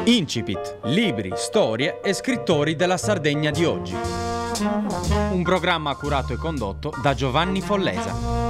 Incipit, libri, storie e scrittori della Sardegna di oggi. Un programma curato e condotto da Giovanni Follesa.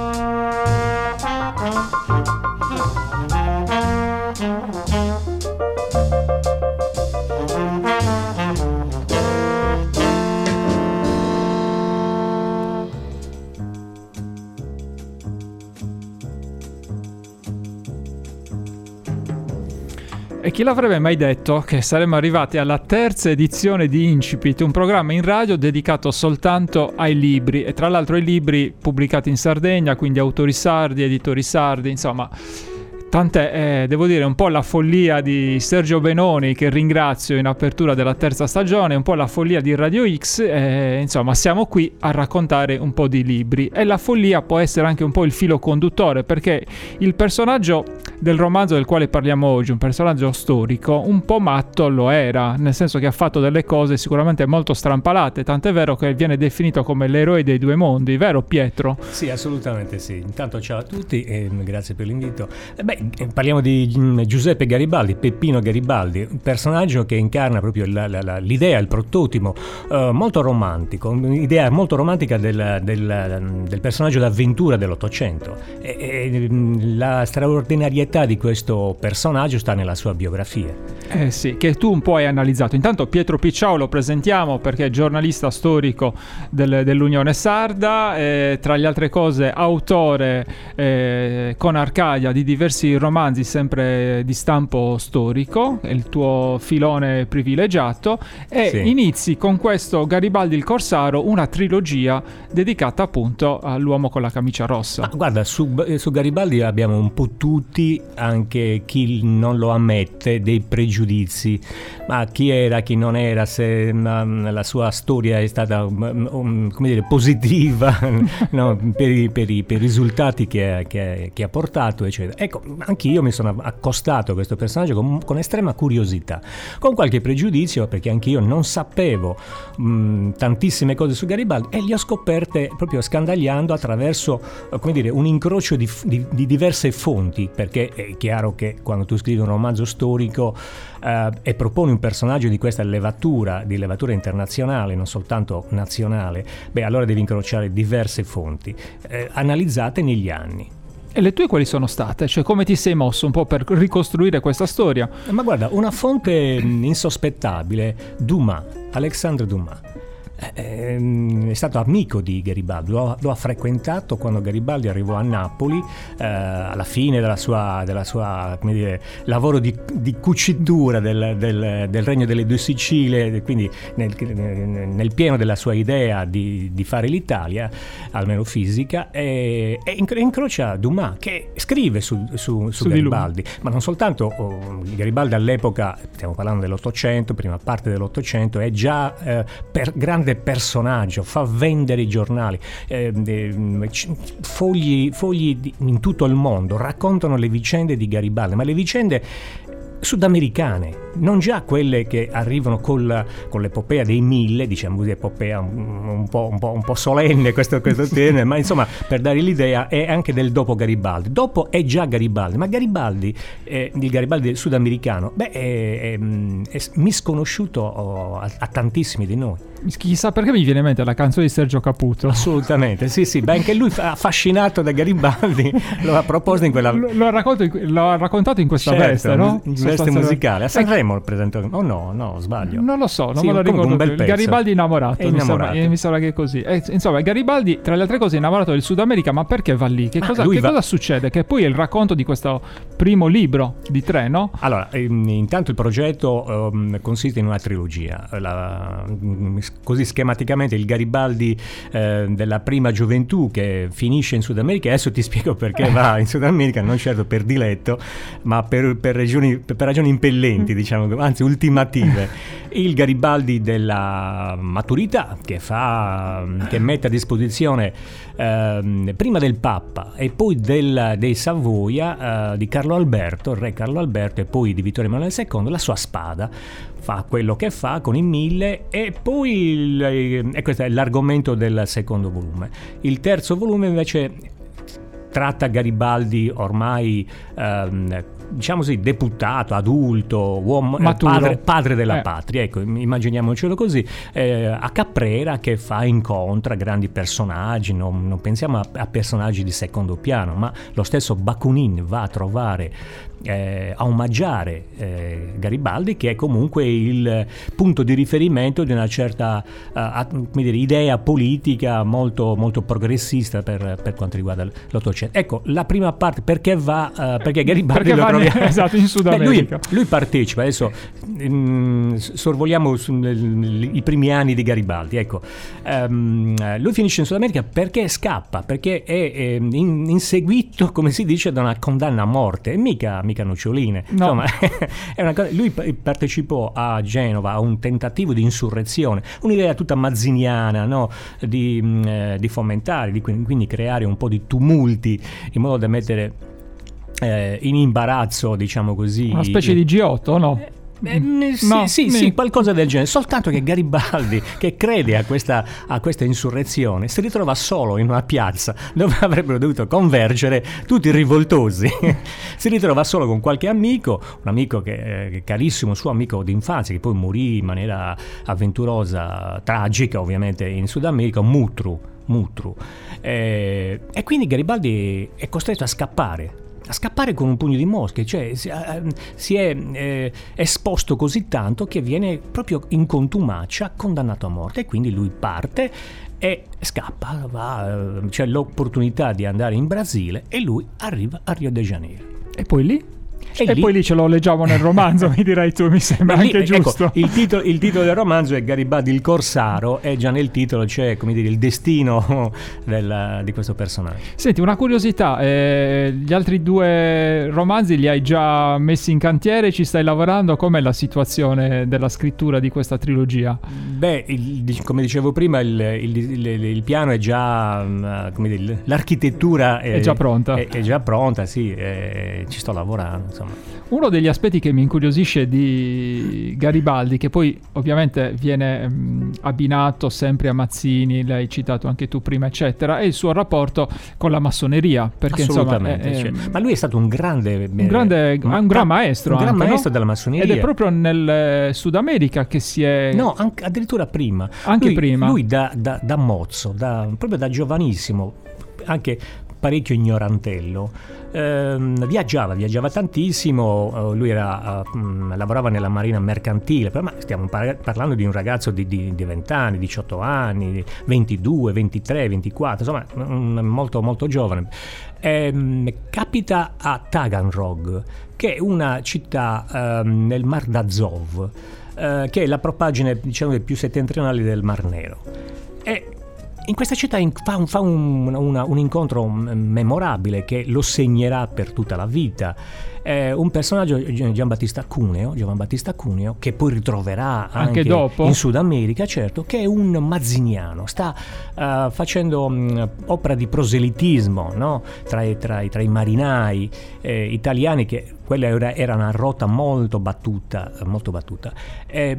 E chi l'avrebbe mai detto che saremmo arrivati alla terza edizione di Incipit, un programma in radio dedicato soltanto ai libri, e tra l'altro ai libri pubblicati in Sardegna, quindi autori sardi, editori sardi, insomma. Tant'è, devo dire, un po' la follia di Sergio Benoni, che ringrazio in apertura della terza stagione, un po' la follia di Radio X, insomma siamo qui a raccontare un po' di libri, e la follia può essere anche un po' il filo conduttore, perché il personaggio del romanzo del quale parliamo oggi, un personaggio storico, un po' matto lo era, nel senso che ha fatto delle cose sicuramente molto strampalate, tant'è vero che viene definito come l'eroe dei due mondi, vero Pietro? Sì, assolutamente sì. Intanto ciao a tutti e grazie per l'invito. Parliamo di Giuseppe Garibaldi, Peppino Garibaldi, un personaggio che incarna proprio l'idea, il prototipo molto romantico, un'idea molto romantica del personaggio d'avventura dell'Ottocento. La straordinarietà di questo personaggio sta nella sua biografia. Sì, che tu un po' hai analizzato. Intanto Pietro Picciao lo presentiamo perché è giornalista storico dell'Unione Sarda, tra le altre cose autore con Arcadia di diversi romanzi sempre di stampo storico, è il tuo filone privilegiato, e sì. Inizi con questo Garibaldi il Corsaro, una trilogia dedicata appunto all'uomo con la camicia rossa. Ma guarda, su Garibaldi abbiamo un po' tutti, anche chi non lo ammette, dei pregiudizi, ma chi era, chi non era, se la sua storia è stata come dire, positiva no, per i risultati che ha portato, eccetera. Ecco, anch'io mi sono accostato a questo personaggio con estrema curiosità, con qualche pregiudizio, perché anch'io non sapevo tantissime cose su Garibaldi, e le ho scoperte proprio scandagliando attraverso, come dire, un incrocio di diverse fonti, perché è chiaro che quando tu scrivi un romanzo storico e proponi un personaggio di questa levatura internazionale, non soltanto nazionale, allora devi incrociare diverse fonti analizzate negli anni. E le tue quali sono state? Cioè, come ti sei mosso un po' per ricostruire questa storia? Ma guarda, una fonte insospettabile, Dumas, Alexandre Dumas. È stato amico di Garibaldi, lo ha frequentato quando Garibaldi arrivò a Napoli alla fine della sua come dire, lavoro di cucitura del Regno delle Due Sicilie, quindi nel pieno della sua idea di fare l'Italia, almeno fisica, e incrocia Dumas, che scrive su Garibaldi, ma non soltanto. Garibaldi all'epoca, stiamo parlando dell'Ottocento, prima parte dell'Ottocento, è già per grande personaggio, fa vendere i giornali, fogli in tutto il mondo raccontano le vicende di Garibaldi, ma le vicende sudamericane, non già quelle che arrivano con l'epopea dei 1000, diciamo così, epopea un po' solenne questo termine, ma insomma, per dare l'idea, è anche del dopo Garibaldi. Dopo è già Garibaldi, ma Garibaldi, il Garibaldi sudamericano, è misconosciuto a tantissimi di noi. Chissà perché mi viene in mente la canzone di Sergio Caputo. Assolutamente, sì, anche lui affascinato da Garibaldi lo ha proposto in quella... Lo ha raccontato in questa veste, no? In veste musicale. A Sanremo presente. Oh no, sbaglio. Non lo so, non me lo ricordo. Un bel pezzo. Garibaldi innamorato. Mi sembra che è così. Insomma, Garibaldi, tra le altre cose, è innamorato del Sud America, ma perché va lì? Che cosa succede? Che poi è il racconto di questo primo libro di 3, no? Allora, intanto il progetto consiste in una trilogia. Così schematicamente il Garibaldi della prima gioventù, che finisce in Sud America. Adesso ti spiego perché va in Sud America, non certo per diletto, ma per ragioni impellenti, diciamo, anzi ultimative. Il Garibaldi della maturità, che mette a disposizione prima del Papa e poi dei Savoia, di Carlo Alberto, il re Carlo Alberto, e poi di Vittorio Emanuele II, la sua spada. Fa quello che fa con i 1000, e poi e questo è l'argomento del secondo volume. Il terzo volume invece tratta Garibaldi ormai diciamo così, deputato, adulto, uomo, padre della patria, ecco, immaginiamocelo così, a Caprera, che incontra grandi personaggi, non pensiamo a personaggi di secondo piano, ma lo stesso Bakunin va a trovare, a omaggiare Garibaldi, che è comunque il punto di riferimento di una certa idea politica molto, molto progressista per quanto riguarda l'Ottocento. Ecco, la prima parte, perché Garibaldi esatto, in Sud America. Lui partecipa, adesso sorvoliamo i primi anni di Garibaldi, ecco. Lui finisce in Sud America perché scappa, perché è inseguito, come si dice, da una condanna a morte, e mica noccioline. No. Insomma, è una cosa. Lui partecipò a Genova a un tentativo di insurrezione, un'idea tutta mazziniana, no? di fomentare, quindi creare un po' di tumulti in modo da mettere in imbarazzo, diciamo così, una specie di G8, no? Sì, qualcosa del genere. Soltanto che Garibaldi, che crede a questa insurrezione, si ritrova solo in una piazza dove avrebbero dovuto convergere tutti i rivoltosi. Si ritrova solo con qualche amico, un amico che carissimo, suo amico d'infanzia, che poi morì in maniera avventurosa, tragica ovviamente, in Sud America, Mutru. E quindi Garibaldi è costretto a scappare con un pugno di mosche, cioè si è esposto così tanto che viene proprio in contumacia condannato a morte, e quindi lui parte e scappa, c'è l'opportunità di andare in Brasile e lui arriva a Rio de Janeiro. E poi lì? Poi lì ce lo leggiamo nel romanzo, mi dirai tu, mi sembra anche giusto. Ecco, il titolo del romanzo è Garibaldi il Corsaro, e già nel titolo c'è, come dire, il destino di questo personaggio. Senti, una curiosità, gli altri 2 romanzi li hai già messi in cantiere, ci stai lavorando? Com'è la situazione della scrittura di questa trilogia? Beh, come dicevo prima, il piano è già, come dire, l'architettura è già pronta. È già pronta, sì, ci sto lavorando, insomma. Uno degli aspetti che mi incuriosisce di Garibaldi, che poi ovviamente viene abbinato sempre a Mazzini, l'hai citato anche tu prima, eccetera, è il suo rapporto con la massoneria, perché assolutamente, ma lui è stato un gran maestro, un gran maestro della massoneria, ed è proprio nel Sud America che si è addirittura prima, lui da mozzo, proprio da giovanissimo, anche parecchio ignorantello, viaggiava tantissimo. Lui lavorava nella marina mercantile, ma stiamo parlando di un ragazzo di 20 anni, 18 anni, 22, 23, 24, insomma molto molto giovane. Capita a Taganrog, che è una città nel Mar d'Azov, che è la propaggine, diciamo, più settentrionale del Mar Nero. E in questa città fa un incontro memorabile che lo segnerà per tutta la vita. Un personaggio, Gian Battista Cuneo, che poi ritroverà anche dopo in Sud America, certo, che è un mazziniano, sta facendo opera di proselitismo, no? tra i marinai italiani, che quella era una rotta molto battuta, e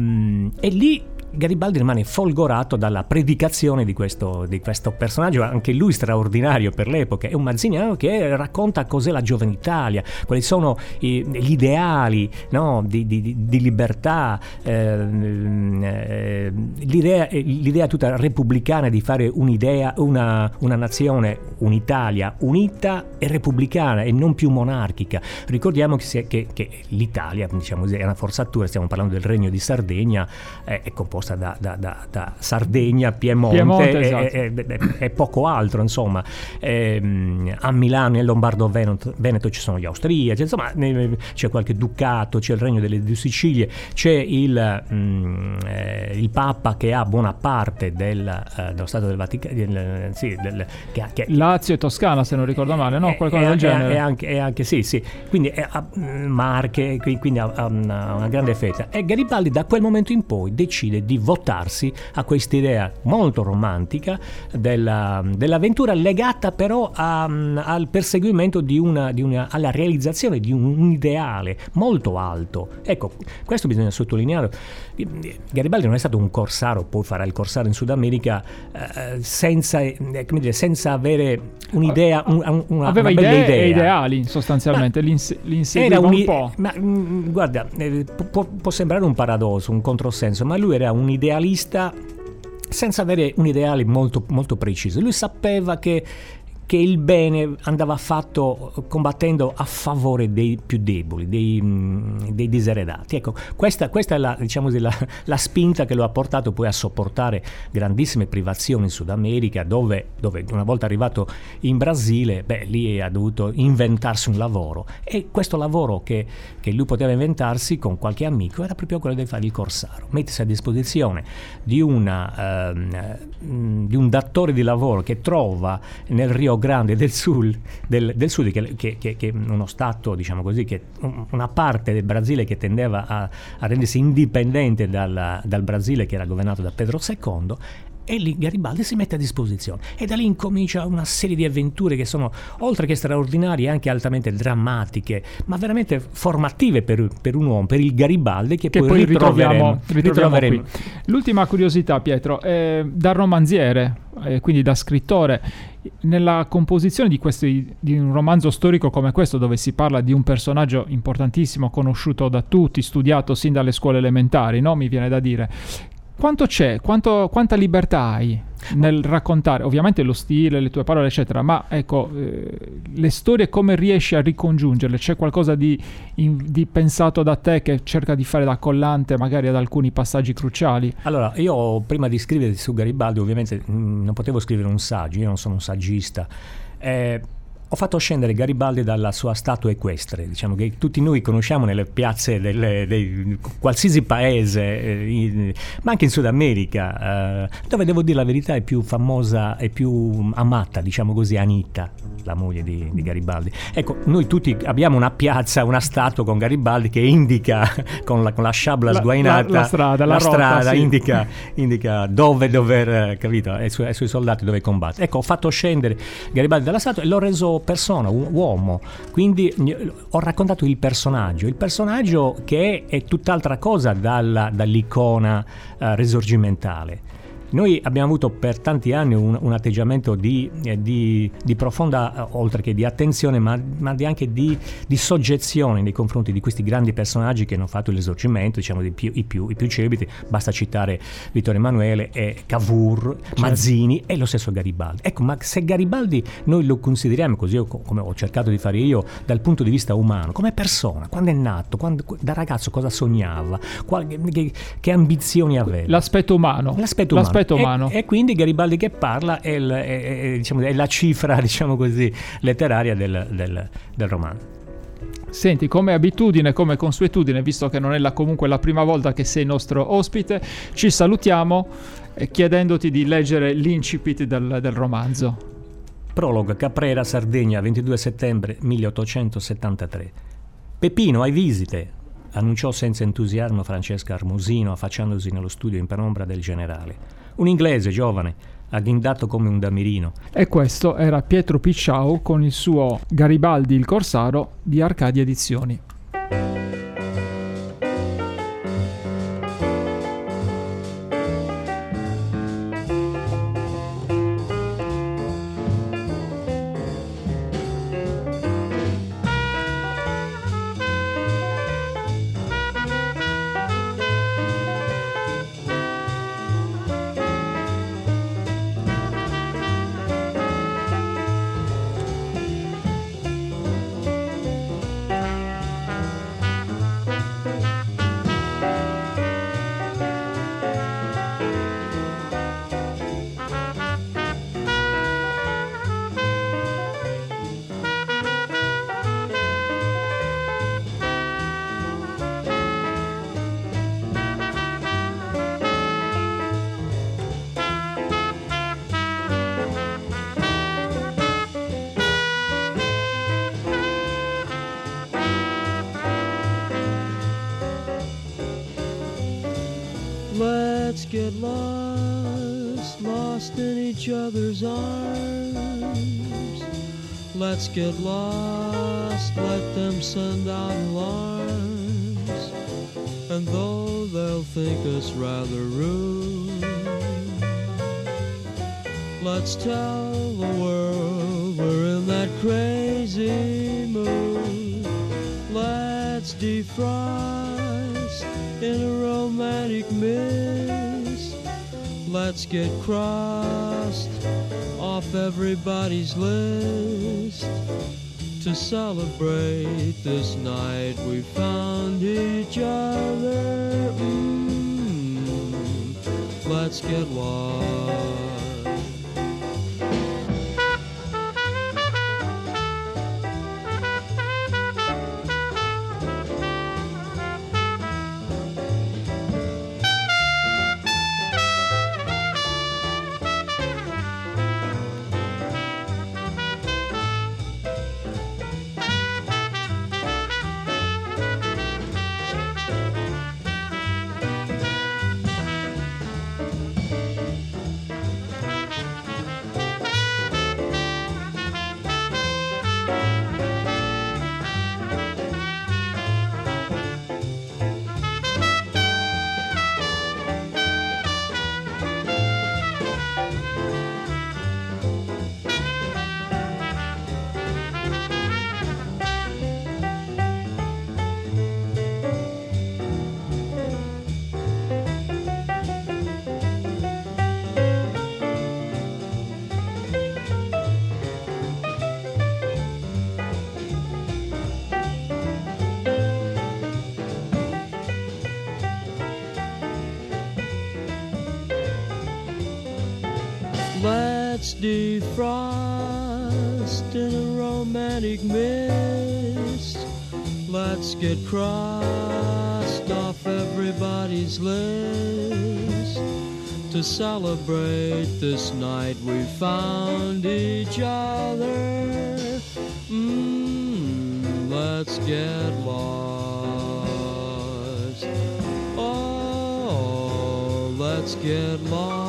lì Garibaldi rimane folgorato dalla predicazione di questo personaggio, anche lui straordinario per l'epoca. È un mazziniano che racconta cos'è la giovane Italia, quali sono gli ideali, no? di libertà, l'idea tutta repubblicana di fare una nazione, un'Italia unita e repubblicana e non più monarchica. Ricordiamo che l'Italia, diciamo, è una forzatura, stiamo parlando del Regno di Sardegna, è composta da Sardegna, Piemonte esatto. e poco altro, insomma. A Milano e Lombardo Veneto ci sono gli austriaci, insomma, c'è qualche ducato, c'è il Regno delle Due Sicilie, c'è il Papa che ha buona parte dello Stato del Vaticano, Lazio e Toscana, se non ricordo male, no? Qualcosa del genere. E anche sì, quindi Marche, quindi ha una grande fetta. E Garibaldi da quel momento in poi decide di di votarsi a quest'idea molto romantica dell'avventura, legata però al perseguimento alla realizzazione di un ideale molto alto. Ecco, questo bisogna sottolineare. Garibaldi non è stato un corsaro, poi farà il corsaro in Sud America senza avere un'idea, aveva una bella idee idea. E ideali sostanzialmente, li inseguiva un po'. Ma guarda, può sembrare un paradosso, un controsenso, ma lui era un idealista senza avere un ideale molto, molto preciso. Lui sapeva che il bene andava fatto combattendo a favore dei più deboli, dei diseredati. Ecco, questa è la spinta che lo ha portato poi a sopportare grandissime privazioni in Sud America, dove una volta arrivato in Brasile, lì ha dovuto inventarsi un lavoro, e questo lavoro che lui poteva inventarsi con qualche amico era proprio quello di fare il corsaro, mettersi a disposizione di un datore di lavoro che trova nel Rio Grande del Sud, che uno stato, diciamo così, che una parte del Brasile che tendeva a rendersi indipendente dal Brasile che era governato da Pedro II, e lì Garibaldi si mette a disposizione, e da lì incomincia una serie di avventure che sono, oltre che straordinarie, anche altamente drammatiche, ma veramente formative per un uomo, per il Garibaldi che poi ritroveremo qui. L'ultima curiosità, Pietro, da romanziere, quindi da scrittore, nella composizione di un romanzo storico come questo, dove si parla di un personaggio importantissimo, conosciuto da tutti, studiato sin dalle scuole elementari, no? Mi viene da dire, quanto c'è, quanta libertà hai nel raccontare, ovviamente lo stile, le tue parole eccetera, ma ecco, le storie come riesci a ricongiungerle? C'è qualcosa di pensato da te che cerca di fare da collante magari ad alcuni passaggi cruciali? Allora, io prima di scrivere su Garibaldi ovviamente non potevo scrivere un saggio, io non sono un saggista, ho fatto scendere Garibaldi dalla sua statua equestre, diciamo, che tutti noi conosciamo nelle piazze di qualsiasi paese, ma anche in Sud America, dove, devo dire la verità, è più famosa e più amata, diciamo così, Anita, la moglie di Garibaldi. Ecco, noi tutti abbiamo una piazza, una statua con Garibaldi che indica con la sciabola sguainata la strada, sì. indica dove dover, capito, ai suoi soldati dove combattere. Ecco, ho fatto scendere Garibaldi dalla statua e l'ho reso persona, un uomo, quindi ho raccontato il personaggio che è tutt'altra cosa dall'icona risorgimentale. Noi abbiamo avuto per tanti anni un atteggiamento di profonda, oltre che di attenzione, ma anche di soggezione nei confronti di questi grandi personaggi che hanno fatto l'esorcimento, diciamo i più celebri. Basta citare Vittorio Emanuele e Cavour, certo, Mazzini e lo stesso Garibaldi. Ecco, ma se Garibaldi noi lo consideriamo così, come ho cercato di fare io, dal punto di vista umano, come persona, quando è nato, da ragazzo cosa sognava, che ambizioni aveva. L'aspetto umano. E quindi Garibaldi che parla è la cifra, diciamo così, letteraria del romanzo. Senti, come abitudine, come consuetudine, visto che non è comunque la prima volta che sei nostro ospite, ci salutiamo chiedendoti di leggere l'incipit del romanzo. Prologo: Caprera, Sardegna, 22 settembre 1873. Peppino, hai visite? Annunciò senza entusiasmo Francesca Armosino, affacciandosi nello studio in penombra del generale. Un inglese giovane, agghindato come un damirino. E questo era Pietro Picciau con il suo Garibaldi il Corsaro di Arcadia Edizioni. get lost in each other's arms. Let's get lost, let them send out alarms. And though they'll think us rather rude, let's tell the world we're in that crazy mood. Let's defrost in a romantic mist. Let's get crossed off everybody's list. To celebrate this night we found each other. Let's get lost. Let's defrost in a romantic mist. Let's get crossed off everybody's list. To celebrate this night we found each other. Let's get lost. Oh, let's get lost.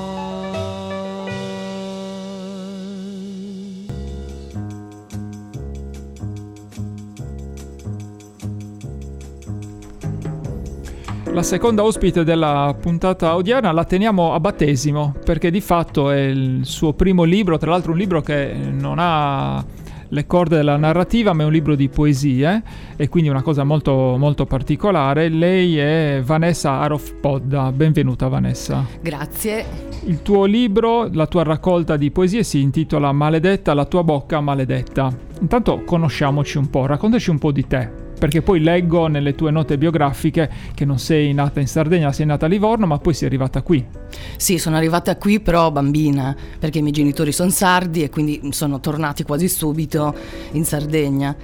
La seconda ospite della puntata odierna la teniamo a battesimo, perché di fatto è il suo primo libro, tra l'altro un libro che non ha le corde della narrativa, ma è un libro di poesie, e quindi una cosa molto, molto particolare. Lei è Vanessa Arov-Podda. Benvenuta, Vanessa. Grazie. Il tuo libro, la tua raccolta di poesie si intitola Maledetta la tua bocca maledetta. Intanto conosciamoci un po', raccontaci un po' di te. Perché poi leggo nelle tue note biografiche che non sei nata in Sardegna, sei nata a Livorno, ma poi sei arrivata qui. Sì, sono arrivata qui però bambina, perché i miei genitori sono sardi e quindi sono tornati quasi subito in Sardegna.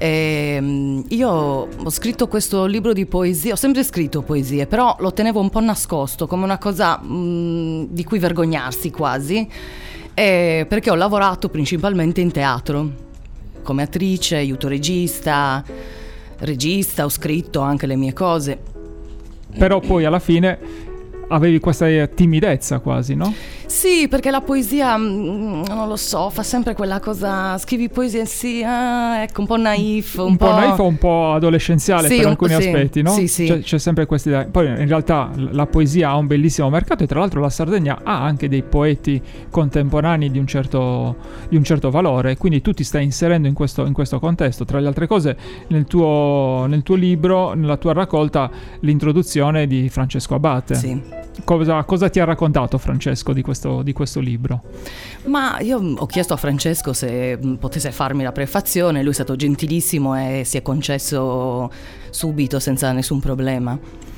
Io ho scritto questo libro di poesie, ho sempre scritto poesie, però lo tenevo un po' nascosto, come una cosa di cui vergognarsi quasi, perché ho lavorato principalmente in teatro, come attrice, aiuto regista, ho scritto anche le mie cose. Però poi alla fine avevi questa timidezza quasi, no? Sì, perché la poesia, non lo so, fa sempre quella cosa, scrivi poesie, sì, ecco, un po' naif, un po' naif o un po' adolescenziale, sì, per alcuni aspetti, no? Sì, sì. C'è sempre questa idea. Poi in realtà la poesia ha un bellissimo mercato, e tra l'altro la Sardegna ha anche dei poeti contemporanei di un certo valore, quindi tu ti stai inserendo in questo contesto. Tra le altre cose, nel tuo libro, nella tua raccolta, l'introduzione di Francesco Abate. Sì. Cosa ti ha raccontato Francesco di questo libro? Ma io ho chiesto a Francesco se potesse farmi la prefazione, lui è stato gentilissimo e si è concesso subito senza nessun problema.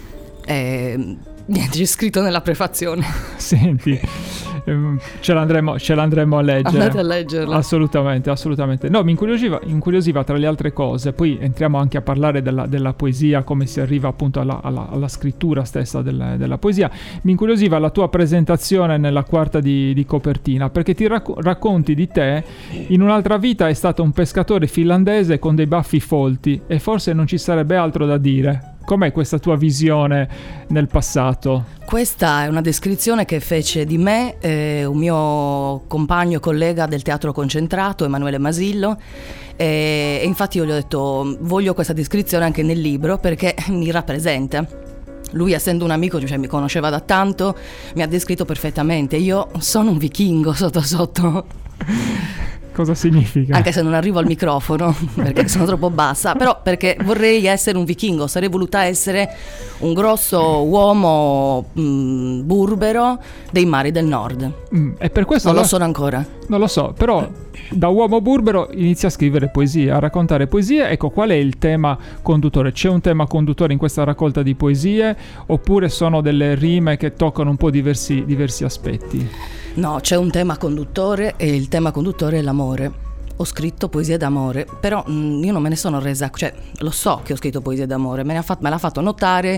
Niente, c'è scritto nella prefazione. Senti, ce l'andremo a leggere. Andate a leggerla. Assolutamente. No, mi incuriosiva tra le altre cose. Poi entriamo anche a parlare della poesia, come si arriva appunto alla scrittura stessa della poesia. Mi incuriosiva la tua presentazione nella quarta di copertina, perché ti racconti di te: in un'altra vita è stato un pescatore finlandese con dei baffi folti, e forse non ci sarebbe altro da dire. Com'è questa tua visione nel passato? Questa è una descrizione che fece di me un mio compagno e collega del Teatro Concentrato, Emanuele Masillo, e infatti io gli ho detto voglio questa descrizione anche nel libro perché mi rappresenta. Lui, essendo un amico, cioè mi conosceva da tanto, mi ha descritto perfettamente. Io sono un vichingo sotto. Cosa significa? Anche se non arrivo al microfono perché sono troppo bassa, però perché vorrei essere un vichingo, sarei voluta essere un grosso uomo burbero dei mari del nord. E per questo non lo sono ancora. Non lo so, però da uomo burbero inizia a scrivere poesie, a raccontare poesie. Ecco, qual è il tema conduttore? C'è un tema conduttore in questa raccolta di poesie oppure sono delle rime che toccano un po' diversi aspetti? No, c'è un tema conduttore e il tema conduttore è l'amore. Ho scritto poesie d'amore, però io non me ne sono resa, cioè lo so che ho scritto poesie d'amore, me l'ha fatto notare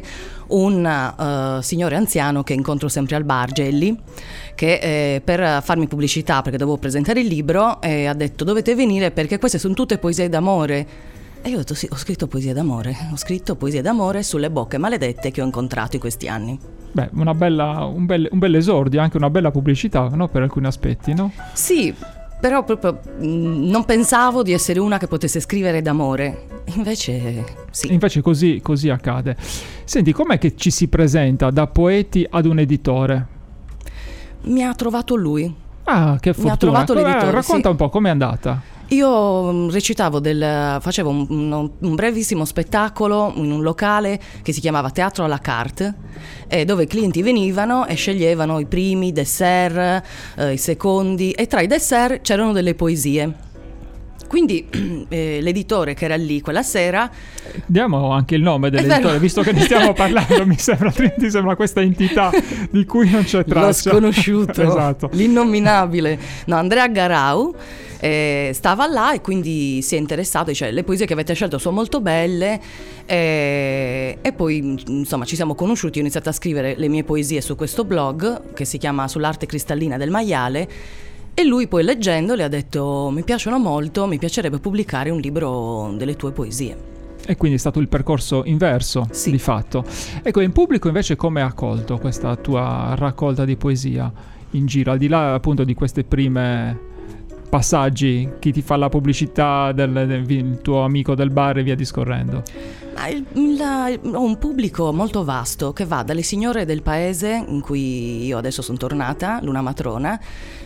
un signore anziano che incontro sempre al bar, Gelli, che per farmi pubblicità, perché dovevo presentare il libro, ha detto dovete venire perché queste sono tutte poesie d'amore. E io ho detto sì, ho scritto poesie d'amore sulle bocche maledette che ho incontrato in questi anni. Beh, un bel esordio, anche una bella pubblicità, no? Per alcuni aspetti, no? Sì, però proprio non pensavo di essere una che potesse scrivere d'amore. Invece sì. Invece così accade. Senti, com'è che ci si presenta da poeti ad un editore? Mi ha trovato lui. Ah, che fortuna. Mi ha trovato l'editore. Racconta sì. un po' com'è andata. Io facevo un brevissimo spettacolo in un locale che si chiamava Teatro à la carte, dove i clienti venivano e sceglievano i primi dessert, i secondi, e tra i dessert c'erano delle poesie. Quindi l'editore che era lì quella sera... Diamo anche il nome dell'editore, visto che ne stiamo parlando, mi sembra questa entità di cui non c'è traccia. Lo sconosciuto, esatto. L'innominabile. No, Andrea Garau stava là e quindi si è interessato, dice le poesie che avete scelto sono molto belle, e poi insomma ci siamo conosciuti, ho iniziato a scrivere le mie poesie su questo blog che si chiama Sull'arte cristallina del maiale. E lui poi leggendole ha detto mi piacciono molto, mi piacerebbe pubblicare un libro delle tue poesie. E quindi è stato il percorso inverso, sì. Di fatto. Ecco, in pubblico invece come ha accolto questa tua raccolta di poesia in giro, al di là appunto di queste prime passaggi, chi ti fa la pubblicità del tuo amico del bar e via discorrendo? Ho un pubblico molto vasto che va dalle signore del paese in cui io adesso sono tornata, Luna Matrona,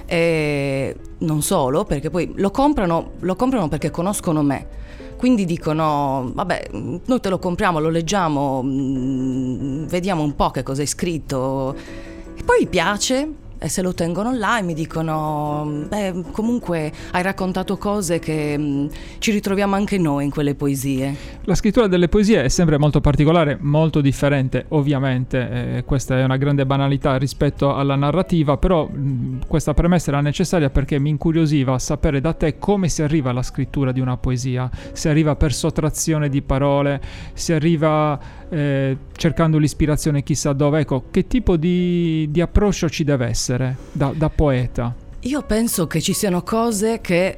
e non solo, perché poi lo comprano perché conoscono me, quindi dicono vabbè, noi te lo compriamo, lo leggiamo, vediamo un po' che cosa hai scritto, e poi piace. E se lo tengono là e mi dicono beh, comunque hai raccontato cose che ci ritroviamo anche noi in quelle poesie. La scrittura delle poesie è sempre molto particolare, molto differente ovviamente, questa è una grande banalità rispetto alla narrativa, però questa premessa era necessaria perché mi incuriosiva sapere da te come si arriva alla scrittura di una poesia, si arriva per sottrazione di parole, si arriva cercando l'ispirazione chissà dove, ecco, che tipo di approccio ci deve essere da poeta? Io penso che ci siano cose che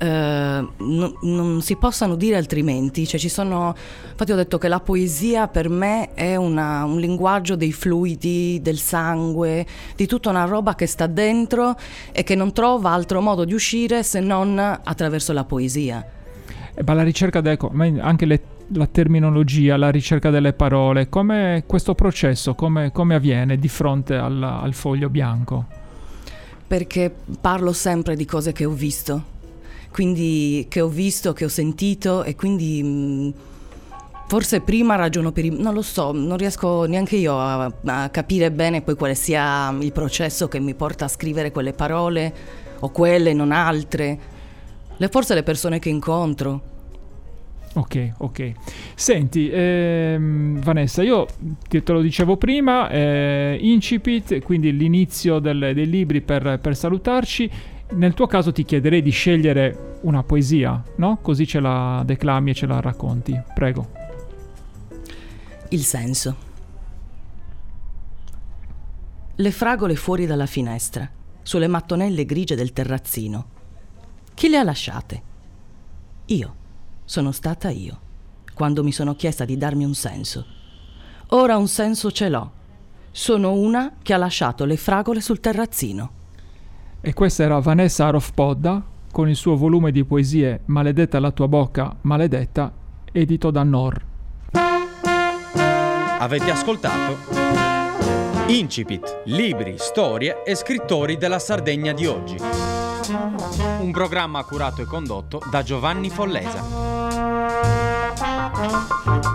non si possano dire altrimenti, cioè infatti ho detto che la poesia per me è un linguaggio dei fluidi, del sangue, di tutta una roba che sta dentro e che non trova altro modo di uscire se non attraverso la poesia. Ma la ricerca anche la terminologia, la ricerca delle parole, come questo processo, come avviene di fronte al foglio bianco? Perché parlo sempre di cose che ho visto, quindi che ho sentito, e quindi forse prima ragiono non lo so, non riesco neanche io a capire bene poi quale sia il processo che mi porta a scrivere quelle parole o quelle, non altre. Forse le persone che incontro. Ok. Senti, Vanessa, io te lo dicevo prima, incipit, quindi l'inizio dei libri per salutarci. Nel tuo caso ti chiederei di scegliere una poesia, no? Così ce la declami e ce la racconti. Prego. Il senso. Le fragole fuori dalla finestra, sulle mattonelle grigie del terrazzino. Chi le ha lasciate? Io. Sono stata io, quando mi sono chiesta di darmi un senso. ora un senso ce l'ho. Sono una che ha lasciato le fragole sul terrazzino. E questa era Vanessa Arofpodda con il suo volume di poesie Maledetta la tua bocca, maledetta, edito da Nor. Avete ascoltato Incipit, libri, storie e scrittori della Sardegna di oggi. Un programma curato e condotto da Giovanni Follesa.